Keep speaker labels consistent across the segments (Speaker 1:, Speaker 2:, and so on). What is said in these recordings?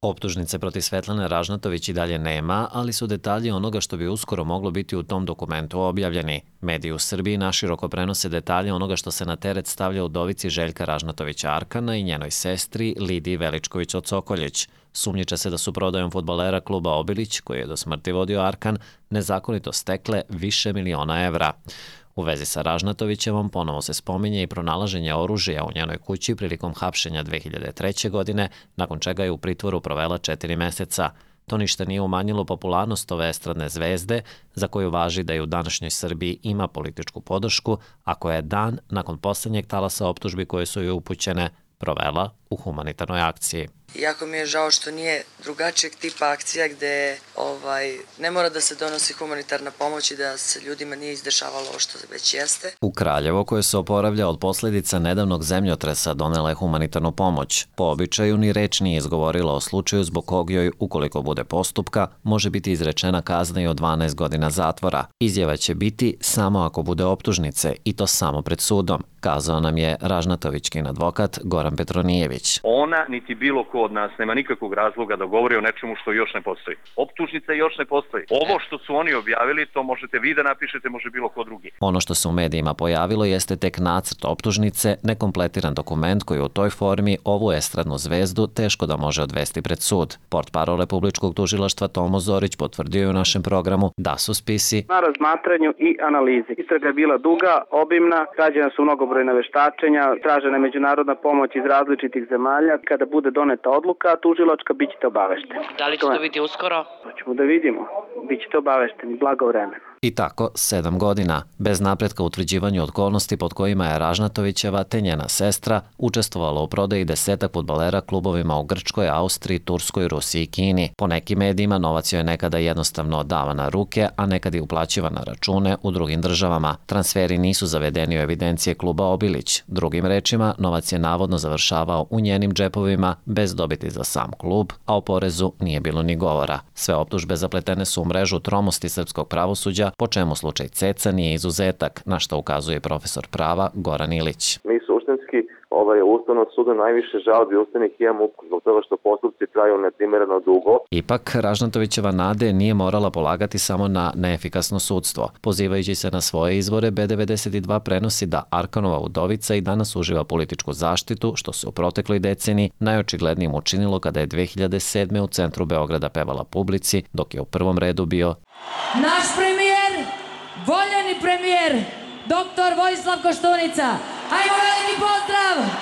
Speaker 1: Optužnice protiv Svetlane Ražnatović i dalje nema, ali su detalji onoga što bi uskoro moglo biti u tom dokumentu objavljeni. Mediji u Srbiji naširoko prenose detalje onoga što se na teret stavlja udovici Željka Ražnatovića Arkana i njenoj sestri Lidiji Veličković Ocokoljić. Sumnjiče se da su prodajom fudbalera kluba Obilić, koji je do smrti vodio Arkan, nezakonito stekle više miliona evra. U vezi sa Ražnatovićevom ponovo se spominje i pronalaženje oružja u njenoj kući prilikom hapšenja 2003. godine, nakon čega je u pritvoru provela 4 meseca. To ništa nije umanjilo popularnost ove estradne zvezde, za koju važi da je u današnjoj Srbiji ima političku podršku, a koja je dan nakon poslednjeg talasa optužbi koje su joj upućene provela u humanitarnoj akciji.
Speaker 2: Jako mi je žao što nije drugačijeg tipa akcija gde ne mora da se donosi humanitarna pomoć i da se ljudima nije izdešavalo ovo što već jeste.
Speaker 1: U Kraljevo, koje se oporavlja od posljedica nedavnog zemljotresa, donela je humanitarnu pomoć. Po običaju ni reč nije izgovorila o slučaju zbog kog joj, ukoliko bude postupka, može biti izrečena kazna i od 12 godina zatvora. Izjava će biti samo ako bude optužnice i to samo pred sudom, kazao nam je Ražnatovićkin advokat Goran Petronijević.
Speaker 3: Ona niti bilo ko od nas nema nikakvog razloga da govori o nečemu što još ne postoji. Optužnica još ne postoji. Ovo što su oni objavili, to možete vi da napišete, može bilo ko drugi.
Speaker 1: Ono što se u medijima pojavilo jeste tek nacrt optužnice, nekompletiran dokument koji u toj formi ovu estradnu zvezdu teško da može odvesti pred sud. Portparol Republičkog tužilaštva Tomo Zorić potvrdio je u našem programu da su spisi
Speaker 4: na razmatranju i analizi. Istraga je bila duga, obimna, rađena su mnogobrojna veštačenja, tražena je međunarodna pomoć iz različitih zemalja. Kada bude doneta odluka tužilačka, bit ćete obavešteni.
Speaker 2: Da li će to biti uskoro?
Speaker 4: To ćemo da vidimo. Bićete obavešteni, blagovremeno.
Speaker 1: I tako 7 godina, bez napretka u utvrđivanju okolnosti pod kojima je Ražnatovićeva te njena sestra učestvovala u prodaji 10 fudbalera klubovima u Grčkoj, Austriji, Turskoj, Rusiji i Kini. Po nekim medijima novac joj je nekada jednostavno davan na ruke, a nekad je uplaćivan na račune u drugim državama. Transferi nisu zavedeni u evidencije kluba Obilić. Drugim rečima, novac je navodno završavao u njenim džepovima bez dobiti za sam klub, a o porezu nije bilo ni govora. Sve optužbe zapletene su u mrežu tromosti srpskog pravosuđa, po čemu slučaj Ceca nije izuzetak, na što ukazuje profesor prava Goran Ilić.
Speaker 5: Mi suštinski Ustavnog suda najviše žalbi ustavnih imamo zbog toga što postupci traju neprimereno dugo.
Speaker 1: Ipak, Ražnatovićeva nade nije morala polagati samo na neefikasno sudstvo. Pozivajući se na svoje izvore, B92 prenosi da Arkanova udovica i danas uživa političku zaštitu, što se u protekloj deceniji najočiglednijim učinilo kada je 2007. u centru Beograda pevala publici, dok je u prvom redu bio
Speaker 6: naš premijer, voljeni premijer, doktor Vojislav Koštunica. Ajmo, veliki pozdrav!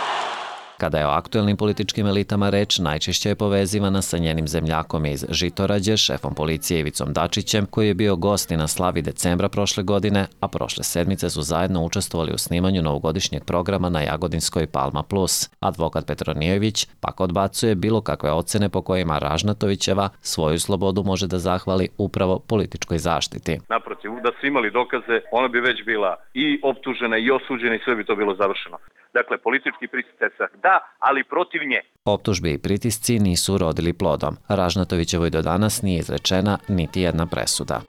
Speaker 1: Kada je o aktuelnim političkim elitama reč, najčešće je povezivana sa njenim zemljakom iz Žitorađe, šefom policije Ivicom Dačićem, koji je bio gost i na slavi decembra prošle godine, a prošle sedmice su zajedno učestvovali u snimanju novogodišnjeg programa na Jagodinskoj Palma Plus. Advokat Petronijević pak odbacuje bilo kakve ocene po kojima Ražnatovićeva svoju slobodu može da zahvali upravo političkoj zaštiti.
Speaker 3: Naprotiv, da su imali dokaze, ona bi već bila i optužena i osuđena i sve bi to bilo završeno. Dakle, politički pritisak da, ali protiv nje.
Speaker 1: Optužbe i pritisci nisu urodili plodom. Ražnatovićevoj do danas nije izrečena niti jedna presuda.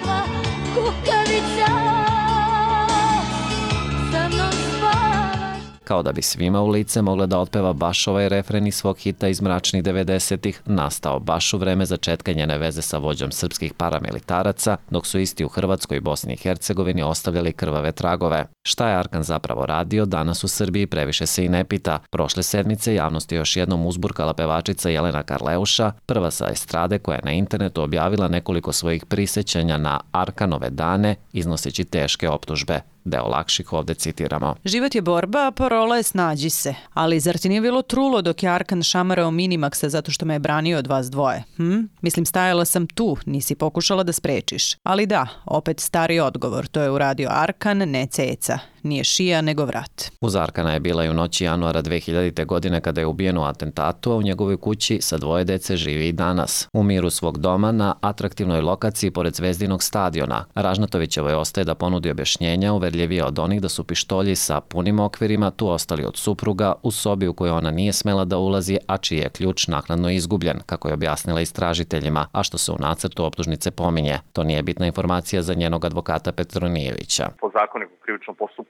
Speaker 1: Kao da bi svima u lice mogla da otpeva baš ovaj refren iz svog hita iz mračnih 90-ih, nastao baš u vreme začetka njene veze sa vođom srpskih paramilitaraca, dok su isti u Hrvatskoj i Bosni i Hercegovini ostavljali krvave tragove. Šta je Arkan zapravo radio, danas u Srbiji previše se i ne pita. Prošle sedmice javnost je još jednom uzburkala pevačica Jelena Karleuša, prva sa estrade koja je na internetu objavila nekoliko svojih prisećanja na Arkanove dane, iznoseći teške optužbe. Deo lakših ovde citiramo.
Speaker 7: Život je borba, a parola je snađi se. Ali zar ti nije bilo trulo dok je Arkan šamarao Minimaxa zato što me je branio od vas dvoje? Mislim, stajala sam tu, nisi pokušala da sprečiš. Ali da, opet stari odgovor, to je uradio Arkan, ne Ceca. Nije šija, nego vrat.
Speaker 1: Uz Arkana je bila i u noći januara 2000. godine kada je ubijen u atentatu, a u njegovoj kući sa 2 dece živi i danas. U miru svog doma na atraktivnoj lokaciji pored Zvezdinog stadiona. Ražnatovićevoj ostaje da ponudi objašnjenja uverljivije od onih da su pištolji sa punim okvirima tu ostali od supruga u sobi u kojoj ona nije smela da ulazi, a čiji je ključ naknadno izgubljen, kako je objasnila istražiteljima, a što se u nacrtu optužnice pominje. To nije bitna informacija za njenog advokata Petronijevića.
Speaker 3: Po zakoniku krivičnom postupku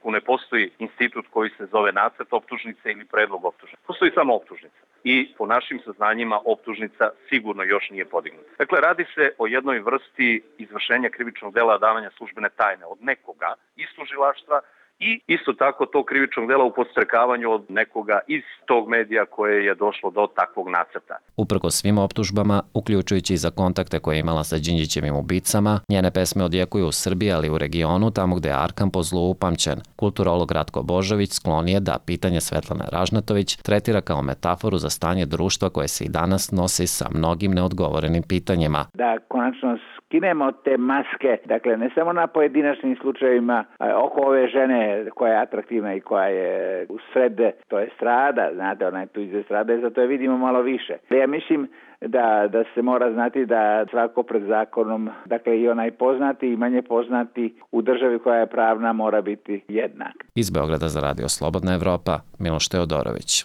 Speaker 3: postupku ne postoji institut koji se zove nacrt optužnice ili predlog optužnice. Postoji samo optužnica. I po našim saznanjima optužnica sigurno još nije podignuta. Dakle, radi se o jednoj vrsti izvršenja krivičnog dela davanja službene tajne od nekoga iz tužilaštva i isto tako tog krivičnog dela u podstrekavanju od nekoga iz tog medija koje je došlo do takvog nacrta.
Speaker 1: Uprkos svim optužbama, uključujući i za kontakte koje je imala sa Đinđićevim ubicama, njene pesme odjekuju u Srbiji, ali i u regionu, tamo gde je Arkan po zlu upamćen. Kulturolog Ratko Božović sklon je da pitanje Svetlane Ražnatović tretira kao metaforu za stanje društva koje se i danas nosi sa mnogim neodgovorenim pitanjima.
Speaker 8: Da konačno skinemo te maske, dakle ne samo na pojedinačnim slučajevima oko ove žene koja je atraktivna i koja je u sred, to je strada, znate, ona je tu iz estrade, zato je vidimo malo više. Ja mislim da se mora znati da svako pred zakonom, dakle i onaj poznati i manje poznati u državi koja je pravna mora biti jednak.
Speaker 1: Iz Beograda za Radio Slobodna Evropa, Miloš Teodorović.